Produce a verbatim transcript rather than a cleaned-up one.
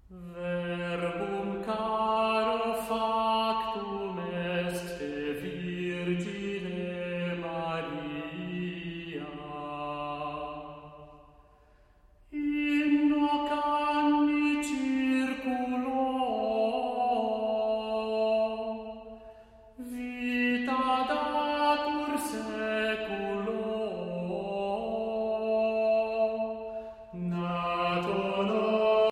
Verbum caro factum est te Virgine Maria. In hoc anni circulo vita datur seculo